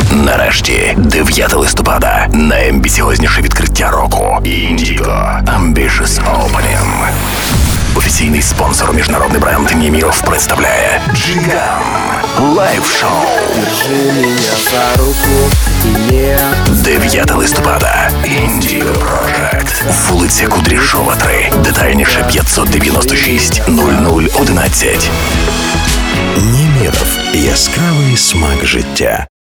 Нарешті, 9 листопада, найамбіціозніше відкриття року. Indigo Ambitious Opening. Офіційний спонсор міжнародний бренд Немиров представляє Джиган Лайв-шоу. 9 листопада. Indigo Project. Вулиця Кудряшова, 3. Детальніше 596 0011. Немиров. Яскравий смак життя.